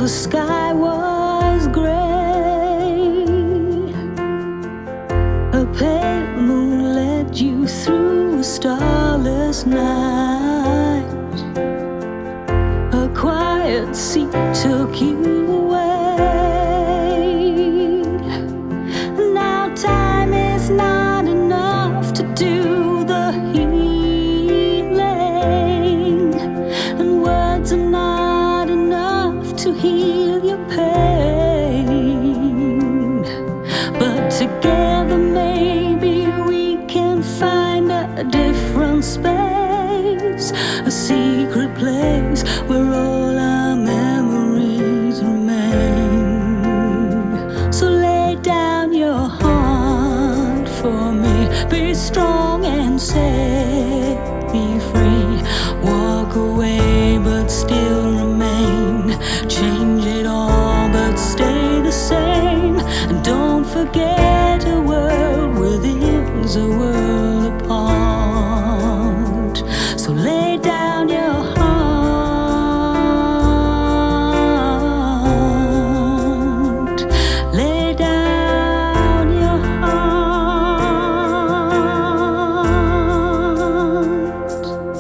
the sky was gray. A pale moon led you through a starless night. A quiet sea took you away. Now time is not enough to do the healing, and words are not enough to heal your pain. But together maybe we can find a different space, a secret place where all our memories remain. So lay down your heart for me, be strong and set me free. Walk away but still remain. Change it all but stay the same. And don't forget a world within's a world apart. So lay down your heart. Lay down your heart.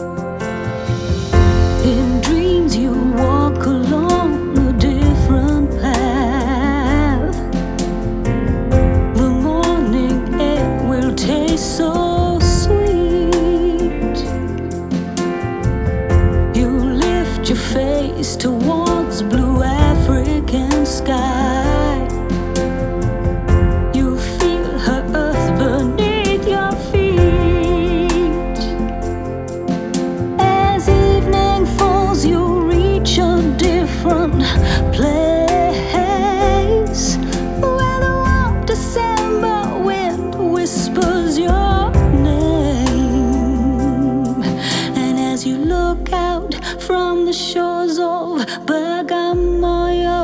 In dreams you walk along a different path. The morning air will taste so sweet. You lift your face towards blue African sky. You feel her earth beneath your feet. As evening falls you reach a different place, where the warm December wind whispers your name. And as you look out from the shores of Bagamoyo,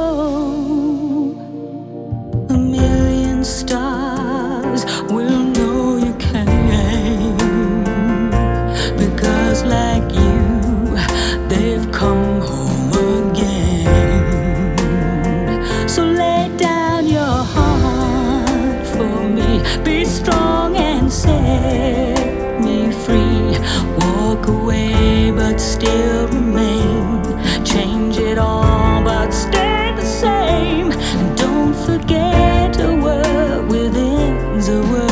a million stars will know you came, because like you, they've come home again. So lay down your heart for me, be strong and set me free. Walk away but still remain. Change it all but stay the same. And don't forget a word within's a word